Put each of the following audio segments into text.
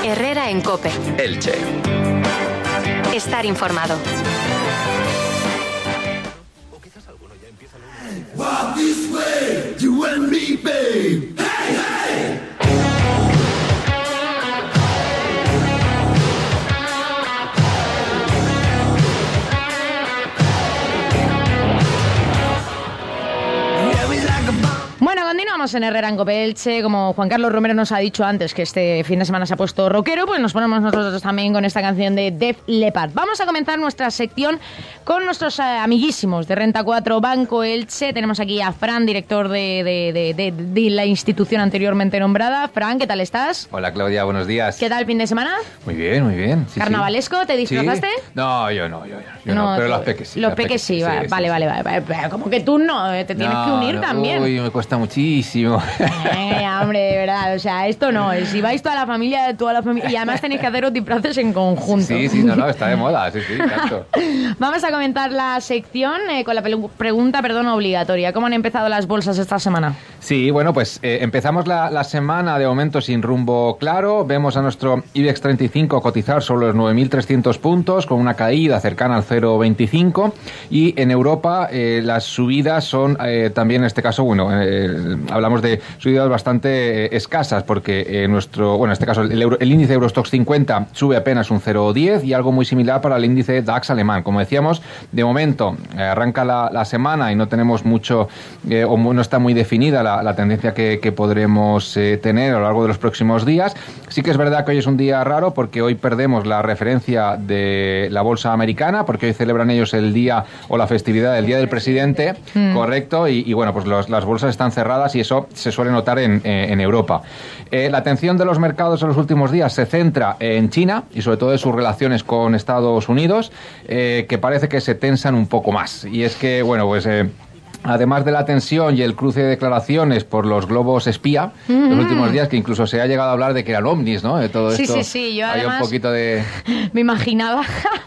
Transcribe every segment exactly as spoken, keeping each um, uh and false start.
Herrera en COPE. Elche. Estar informado. Walk this way, you and me, babe. Hey, hey. Bueno, continuamos en Herrera en COPE Elche. Como Juan Carlos Romero nos ha dicho antes que este fin de semana se ha puesto rockero, pues nos ponemos nosotros también con esta canción de Def Leppard. Vamos a comenzar nuestra sección con nuestros eh, amiguísimos de Renta cuatro Banco Elche. Tenemos aquí a Fran, director de, de, de, de, de la institución anteriormente nombrada. Fran, ¿qué tal estás? Hola Claudia, buenos días. ¿Qué tal el fin de semana? Muy bien, muy bien. Sí, ¿Carnavalesco? sí. ¿Te disfrazaste? ¿Sí? No, yo no, yo, yo, yo no, no, pero tú, los peques sí. Los peques, peques sí, sí, vale, sí, vale, sí. vale, vale, vale. Pero como que tú no, te tienes no, que unir no, también. Uy, me cuesta muchísimo. Eh, hombre, de verdad, o sea, esto no, si vais toda la familia, toda la familia, y además tenéis que haceros disfraces en conjunto. Sí, sí, no, no, está de moda, sí, sí, exacto. Vamos a comentar la sección eh, con la pregunta, perdón, obligatoria. ¿Cómo han empezado las bolsas esta semana? Sí, bueno, pues eh, empezamos la, la semana de momento sin rumbo claro. Vemos a nuestro IBEX treinta y cinco cotizar sobre los nueve mil trescientos puntos, con una caída cercana al cero coma veinticinco. Y en Europa eh, las subidas son eh, también, en este caso, bueno, eh, hablamos de subidas bastante eh, escasas, porque eh, nuestro, bueno, en este caso el, euro, el índice Eurostoxx cincuenta sube apenas un cero coma diez y algo muy similar para el índice DAX alemán. Como decíamos, de momento eh, arranca la, la semana y no tenemos mucho, eh, o no está muy definida la, la tendencia que, que podremos eh, tener a lo largo de los próximos días. Sí que es verdad que hoy es un día raro porque hoy perdemos la referencia de la bolsa americana, porque hoy celebran ellos el día o la festividad del Día del Presidente, mm. correcto, y, y bueno, pues los, las bolsas están cerradas y eso se suele notar en, en Europa. Eh, la atención de los mercados en los últimos días se centra en China y sobre todo en sus relaciones con Estados Unidos, eh, que parece que se tensan un poco más. Y es que, bueno, pues... Eh, además de la tensión y el cruce de declaraciones por los globos espía, mm-hmm. los últimos días, que incluso se ha llegado a hablar de que eran ovnis, ¿no? De todo sí, esto. Sí, sí, sí. Yo hay además un poquito de... me imaginaba...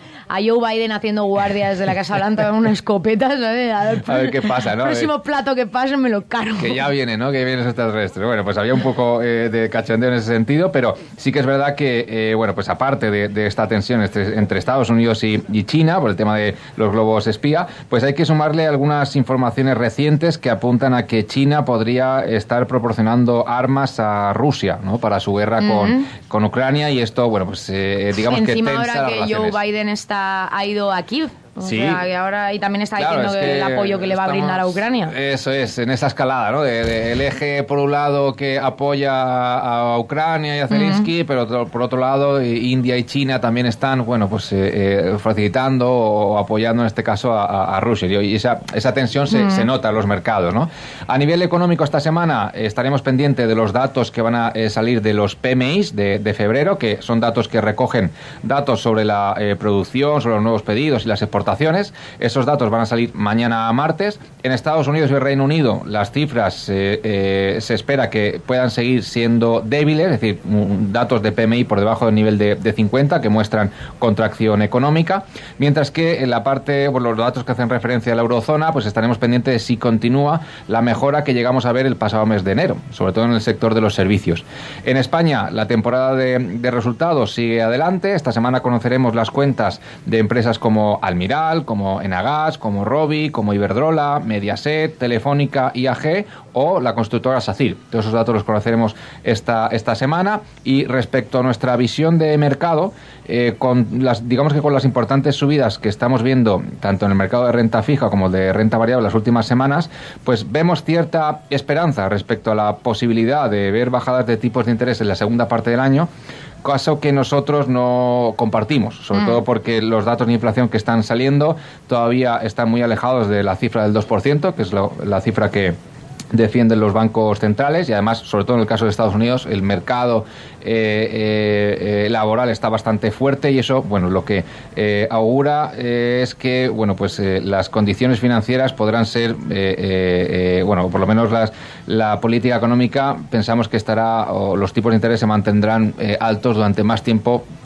a Joe Biden haciendo guardias de la Casa Blanca con una escopeta, ¿sabes? A ver, a ver qué pasa, ¿no? El próximo plato que pase me lo cargo. Que ya viene, ¿no? Que viene ese extraterrestre. Bueno, pues había un poco eh, de cachondeo en ese sentido, pero sí que es verdad que, eh, bueno, pues aparte de, de esta tensión entre, entre Estados Unidos y, y China, por el tema de los globos espía, pues hay que sumarle algunas informaciones recientes que apuntan a que China podría estar proporcionando armas a Rusia, ¿no? Para su guerra mm-hmm. con, con Ucrania, y esto, bueno, pues eh, digamos Encima que tensa ahora las que relaciones. Joe Biden está ha ido a Kiev. O sí. sea, que ahora y también está claro, diciendo es que que el apoyo que le va estamos, a brindar a Ucrania. Eso es, en esa escalada, ¿no? De, de, el eje, por un lado, que apoya a, a Ucrania y a Zelensky, uh-huh. pero por otro lado, India y China también están, bueno, pues eh, eh, facilitando o apoyando, en este caso, a, a Rusia. Y esa, esa tensión se, uh-huh. se nota en los mercados, ¿no? A nivel económico, esta semana eh, estaremos pendientes de los datos que van a eh, salir de los P M Is de, de febrero, que son datos que recogen datos sobre la eh, producción, sobre los nuevos pedidos y las exportaciones. Esos datos van a salir mañana martes. En Estados Unidos y el Reino Unido las cifras eh, eh, se espera que puedan seguir siendo débiles, es decir, datos de P M I por debajo del nivel de, de cincuenta que muestran contracción económica, mientras que en la parte, bueno, los datos que hacen referencia a la eurozona, pues estaremos pendientes de si continúa la mejora que llegamos a ver el pasado mes de enero, sobre todo en el sector de los servicios. En España, la temporada de, de resultados sigue adelante. Esta semana conoceremos las cuentas de empresas como Almiral, como Enagas, como Robi, como Iberdrola, Mediaset, Telefónica, I A G o la constructora SACIR. Todos esos datos los conoceremos esta, esta semana. Y respecto a nuestra visión de mercado, eh, con las, digamos que con las importantes subidas que estamos viendo tanto en el mercado de renta fija como de renta variable las últimas semanas, pues vemos cierta esperanza respecto a la posibilidad de ver bajadas de tipos de interés en la segunda parte del año, caso que nosotros no compartimos, sobre mm. todo porque los datos de inflación que están saliendo todavía están muy alejados de la cifra del dos por ciento, que es lo, la cifra que defienden los bancos centrales, y además, sobre todo en el caso de Estados Unidos, el mercado eh, eh, eh, laboral está bastante fuerte, y eso, bueno, lo que eh, augura eh, es que, bueno, pues eh, las condiciones financieras podrán ser, eh, eh, eh, bueno, por lo menos las, la política económica pensamos que estará, o los tipos de interés se mantendrán eh, altos durante más tiempo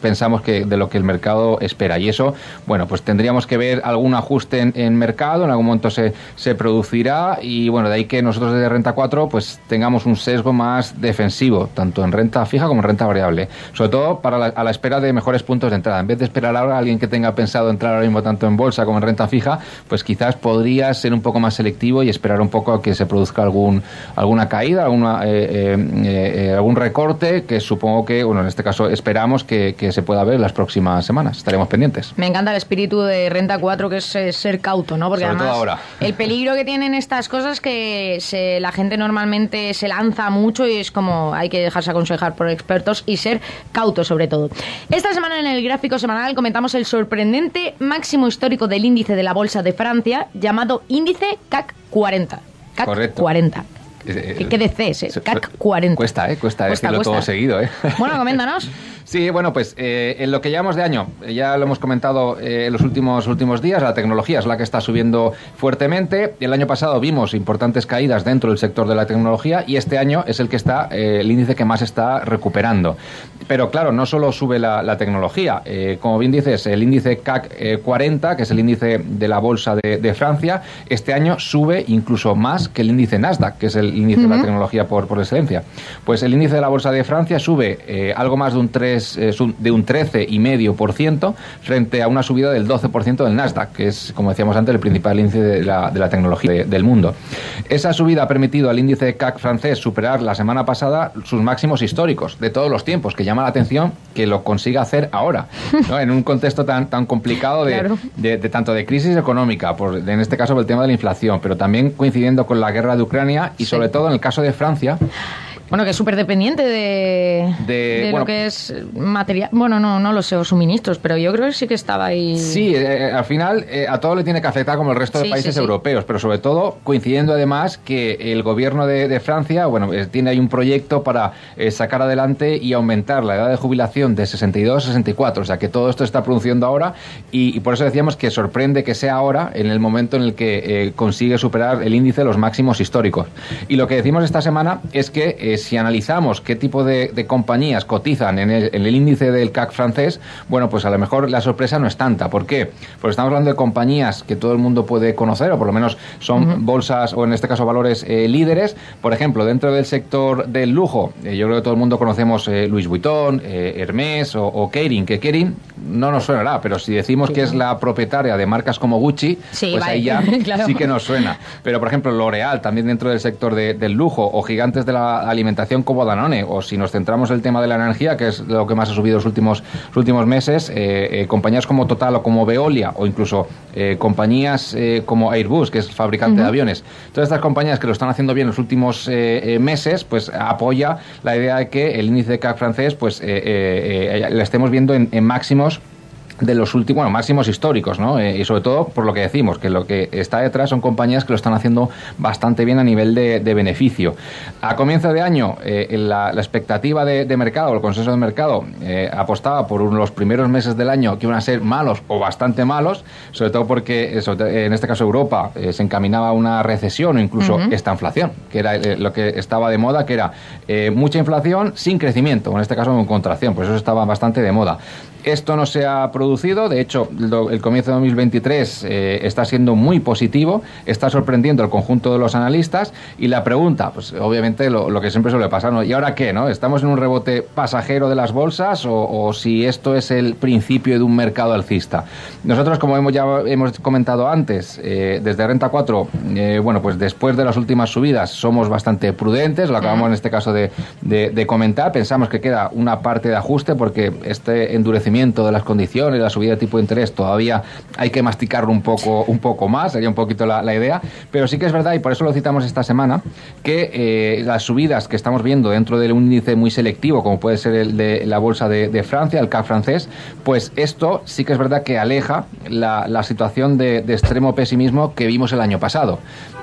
pensamos que de lo que el mercado espera. Y eso, bueno, pues tendríamos que ver algún ajuste en, en mercado, en algún momento se, se producirá y bueno, de ahí que nosotros desde Renta cuatro pues tengamos un sesgo más defensivo, tanto en renta fija como en renta variable, sobre todo para la, a la espera de mejores puntos de entrada. En vez de esperar ahora a alguien que tenga pensado entrar ahora mismo tanto en bolsa como en renta fija, pues quizás podría ser un poco más selectivo y esperar un poco a que se produzca algún alguna caída, alguna, eh, eh, eh, algún recorte que supongo que, bueno, en este caso esperamos que, que se pueda ver en las próximas semanas. Estaremos pendientes. Me encanta el espíritu de Renta cuatro, que es eh, ser cauto, ¿no? Porque sobre además todo ahora. El peligro que tienen estas cosas es que se, la gente normalmente se lanza mucho y es como hay que dejarse aconsejar por expertos y ser cauto sobre todo. Esta semana en el gráfico semanal comentamos el sorprendente máximo histórico del índice de la Bolsa de Francia llamado índice C A C cuarenta. C A C Correcto. cuarenta. ¿Qué, qué de C es? Eh? C A C cuarenta. Cuesta, ¿eh? Cuesta, cuesta decirlo cuesta. todo seguido, ¿eh? Bueno, coméntanos. Sí, bueno, pues eh, en lo que llevamos de año, eh, ya lo hemos comentado eh, en los últimos, últimos días, la tecnología es la que está subiendo fuertemente. El año pasado vimos importantes caídas dentro del sector de la tecnología y este año es el que está, eh, el índice que más está recuperando. Pero claro, no solo sube la, la tecnología, eh, como bien dices, el índice C A C cuarenta, que es el índice de la bolsa de, de Francia, este año sube incluso más que el índice Nasdaq, que es el índice uh-huh. de la tecnología por, por excelencia. Pues el índice de la bolsa de Francia sube eh, algo más de un tres de un trece coma cinco por ciento frente a una subida del doce por ciento del Nasdaq, que es, como decíamos antes, el principal índice de la, de la tecnología de, del mundo. Esa subida ha permitido al índice C A C francés superar la semana pasada sus máximos históricos de todos los tiempos, que llama la atención que lo consiga hacer ahora, ¿no? En un contexto tan, tan complicado de, claro. de, de tanto de crisis económica, por, en este caso por el tema de la inflación, pero también coincidiendo con la guerra de Ucrania y sí. sobre todo en el caso de Francia. Bueno, que es súper dependiente de, de, de bueno, lo que es material. Bueno, no no lo sé, o suministros, pero yo creo que sí que estaba ahí. Sí, eh, al final eh, a todo le tiene que afectar como el resto de sí, países sí, europeos, sí. pero sobre todo coincidiendo además que el gobierno de, de Francia, bueno, eh, tiene ahí un proyecto para eh, sacar adelante y aumentar la edad de jubilación de sesenta y dos a sesenta y cuatro, o sea que todo esto está produciendo ahora y, y por eso decíamos que sorprende que sea ahora, en el momento en el que eh, consigue superar el índice de los máximos históricos. Y lo que decimos esta semana es que eh, si analizamos qué tipo de, de compañías cotizan en el, en el índice del C A C francés, bueno, pues a lo mejor la sorpresa no es tanta. ¿Por qué? Porque estamos hablando de compañías que todo el mundo puede conocer, o por lo menos son uh-huh. bolsas, o en este caso valores eh, líderes. Por ejemplo, dentro del sector del lujo, eh, yo creo que todo el mundo conocemos eh, Louis Vuitton, eh, Hermès o, o Kering, que Kering no nos suenará, pero si decimos sí, que es la propietaria de marcas como Gucci, sí, pues vale. ahí ya claro. sí que nos suena. Pero, por ejemplo, L'Oréal, también dentro del sector de, del lujo, o gigantes de la alimentación como Danone, o si nos centramos en el tema de la energía, que es lo que más ha subido los últimos, los últimos meses, eh, eh, compañías como Total o como Veolia, o incluso eh, compañías eh, como Airbus, que es fabricante uh-huh. de aviones. Todas estas compañías que lo están haciendo bien los últimos eh, eh, meses, pues apoya la idea de que el índice C A C francés, pues eh, eh, eh, la estemos viendo en, en máximos de los últimos, bueno, máximos históricos, ¿no? Eh, y sobre todo por lo que decimos, que lo que está detrás son compañías que lo están haciendo bastante bien a nivel de, de beneficio. A comienzo de año, eh, la, la expectativa de, de mercado, el consenso de mercado, eh, apostaba por unos, los primeros meses del año que iban a ser malos o bastante malos, sobre todo porque, sobre todo, en este caso Europa, eh, se encaminaba a una recesión o incluso uh-huh. esta inflación, que era eh, lo que estaba de moda, que era eh, mucha inflación sin crecimiento, en este caso con contracción, pues eso estaba bastante de moda. Esto no se ha producido, de hecho lo, el comienzo de dos mil veintitrés eh, está siendo muy positivo, está sorprendiendo al conjunto de los analistas y la pregunta, pues obviamente lo, lo que siempre suele pasar, ¿no? ¿Y ahora qué, no? ¿Estamos en un rebote pasajero de las bolsas o, o si esto es el principio de un mercado alcista? Nosotros, como hemos ya hemos comentado antes, eh, desde Renta cuatro, eh, bueno, pues después de las últimas subidas somos bastante prudentes, lo acabamos en este caso de, de, de comentar, pensamos que queda una parte de ajuste porque este endurecimiento de las condiciones, la subida de tipo de interés, todavía hay que masticarlo un poco, un poco más, sería un poquito la, la idea, pero sí que es verdad, y por eso lo citamos esta semana, que eh, las subidas que estamos viendo dentro de un índice muy selectivo, como puede ser el de la bolsa de, de Francia, el C A C francés, pues esto sí que es verdad que aleja la, la situación de, de extremo pesimismo que vimos el año pasado.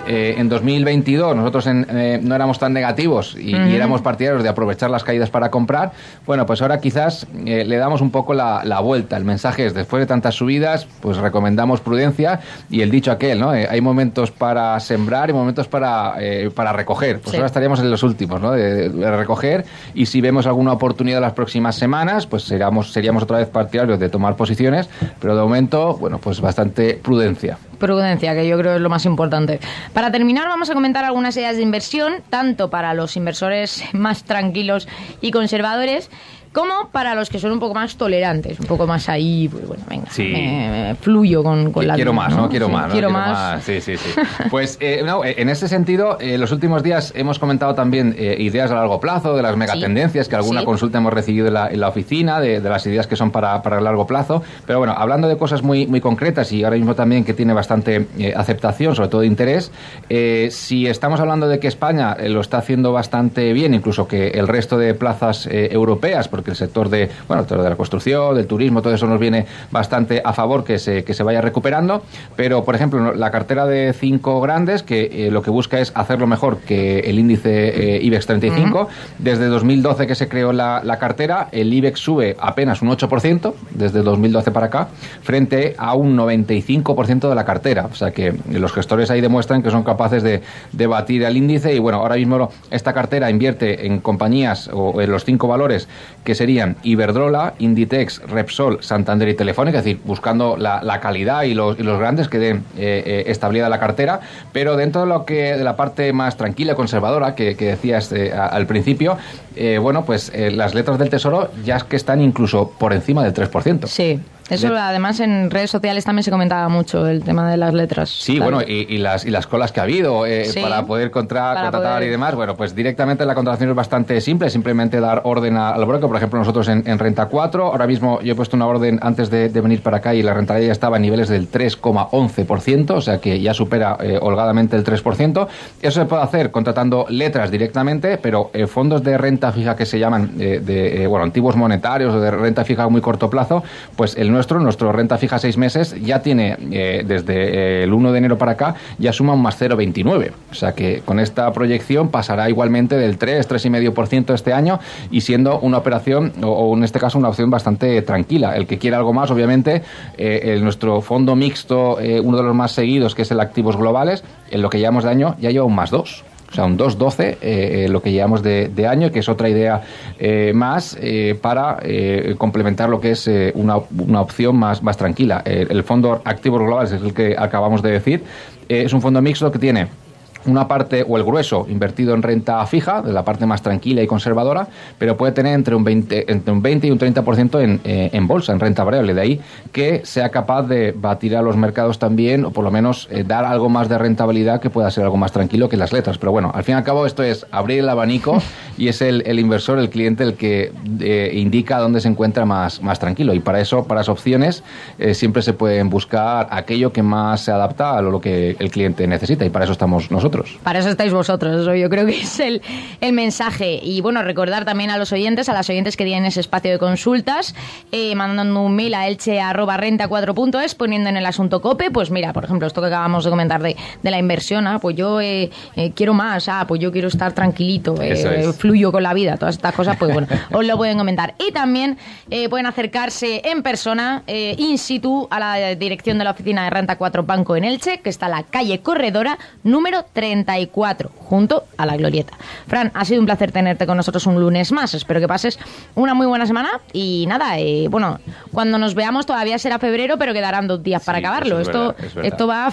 eh, en dos mil veintidós nosotros en, eh, no éramos tan negativos y, uh-huh. y éramos partidarios de aprovechar las caídas para comprar, bueno, pues ahora quizás eh, le damos un poco la, la vuelta. El mensaje es, después de tantas subidas, pues recomendamos prudencia y el dicho aquel, ¿no? Eh, hay momentos para sembrar y momentos para, eh, para recoger. Pues sí. Ahora estaríamos en los últimos, ¿no? De, de recoger, y si vemos alguna oportunidad las próximas semanas, pues seríamos, seríamos otra vez partidarios de tomar posiciones, pero de momento, bueno, pues bastante prudencia. Prudencia, que yo creo es lo más importante. Para terminar, vamos a comentar algunas ideas de inversión, tanto para los inversores más tranquilos y conservadores, como para los que son un poco más tolerantes, un poco más ahí, pues bueno, venga, sí. me, me fluyo con, con la Quiero vida, más, ¿no? ¿no? Quiero sí, más, ¿no? Quiero, quiero más. más. Sí, sí, sí. Pues, eh, no, en ese sentido, eh, los últimos días hemos comentado también eh, ideas a largo plazo, de las megatendencias, sí. que alguna sí. consulta hemos recibido en la, en la oficina, de, de las ideas que son para, para el largo plazo. Pero bueno, hablando de cosas muy, muy concretas y ahora mismo también que tiene bastante eh, aceptación, sobre todo de interés, eh, si estamos hablando de que España eh, lo está haciendo bastante bien, incluso que el resto de plazas eh, europeas, porque el sector de bueno, todo de la construcción, del turismo, todo eso nos viene bastante a favor que se, que se vaya recuperando, pero por ejemplo la cartera de cinco grandes que eh, lo que busca es hacerlo mejor que el índice eh, IBEX treinta y cinco. Uh-huh. Desde dos mil doce que se creó la, la cartera, el IBEX sube apenas un ocho por ciento desde dos mil doce para acá, frente a un noventa y cinco por ciento de la cartera, o sea que los gestores ahí demuestran que son capaces de, de batir al índice. Y bueno, ahora mismo esta cartera invierte en compañías o en los cinco valores que serían Iberdrola, Inditex, Repsol, Santander y Telefónica, es decir, buscando la, la calidad y los, y los grandes que den eh, eh, estabilidad a la cartera, pero dentro de lo que de la parte más tranquila, conservadora, que, que decías eh, a, al principio, eh, bueno, pues eh, las letras del Tesoro ya es que están incluso por encima del tres por ciento. Sí. Eso de... además en redes sociales también se comentaba mucho el tema de las letras. Sí, claro. bueno, y, y las y las colas que ha habido eh, sí, para poder contra, para contratar poder... y demás. Bueno, pues directamente la contratación es bastante simple, simplemente dar orden a, al broker. Por ejemplo, nosotros en, en Renta cuatro, ahora mismo yo he puesto una orden antes de, de venir para acá y la rentabilidad ya estaba a niveles del tres coma once por ciento, o sea que ya supera eh, holgadamente el tres por ciento. Eso se puede hacer contratando letras directamente, pero eh, fondos de renta fija que se llaman eh, de eh, bueno antiguos monetarios o de renta fija a muy corto plazo, pues el nuestro, nuestro renta fija seis meses, ya tiene eh, desde eh, el uno de enero para acá, ya suma un más cero coma veintinueve. O sea que con esta proyección pasará igualmente del tres, tres coma cinco por ciento este año, y siendo una operación, o, o en este caso una opción bastante tranquila. El que quiera algo más, obviamente, eh, el, nuestro fondo mixto, eh, uno de los más seguidos, que es el Activos Globales, en lo que llevamos de año ya lleva un más dos. O sea, un dos coma doce, eh, eh, lo que llevamos de, de año, que es otra idea eh, más eh, para eh, complementar lo que es eh, una, una opción más, más tranquila. Eh, el fondo Activos Globales es el que acabamos de decir. Eh, es un fondo mixto que tiene una parte, o el grueso, invertido en renta fija, de la parte más tranquila y conservadora, pero puede tener entre un veinte, entre un veinte y un treinta por ciento en, eh, en bolsa, en renta variable. De ahí que sea capaz de batir a los mercados también, o por lo menos eh, dar algo más de rentabilidad que pueda ser algo más tranquilo que las letras. Pero bueno, al fin y al cabo esto es abrir el abanico y es el, el inversor, el cliente, el que eh, indica dónde se encuentra más, más tranquilo. Y para eso, para las opciones, eh, siempre se pueden buscar aquello que más se adapta a lo, lo que el cliente necesita, y para eso estamos nosotros. Para eso estáis vosotros, eso yo creo que es el, el mensaje. Y bueno, recordar también a los oyentes, a las oyentes que tienen ese espacio de consultas, eh, mandando un mail a elche arroba renta cuatro punto es, poniendo en el asunto COPE, pues mira, por ejemplo, esto que acabamos de comentar de, de la inversión, ah, pues yo eh, eh, quiero más, ah, pues yo quiero estar tranquilito, eh, es. fluyo con la vida, todas estas cosas, pues bueno, os lo pueden comentar. Y también eh, pueden acercarse en persona, eh, in situ, a la dirección de la oficina de Renta cuatro Banco en Elche, que está en la calle Corredora, número treinta y cuatro, junto a la Glorieta. Fran, ha sido un placer tenerte con nosotros un lunes más. Espero que pases una muy buena semana y nada, eh, bueno, cuando nos veamos todavía será febrero, pero quedarán dos días sí, para acabarlo. Es esto, verdad, esto va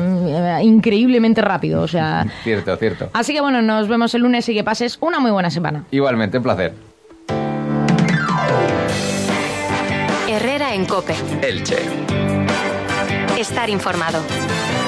mm, increíblemente rápido, o sea... Cierto, cierto. Así que bueno, nos vemos el lunes y que pases una muy buena semana. Igualmente, un placer. Herrera en COPE. Elche. Estar informado.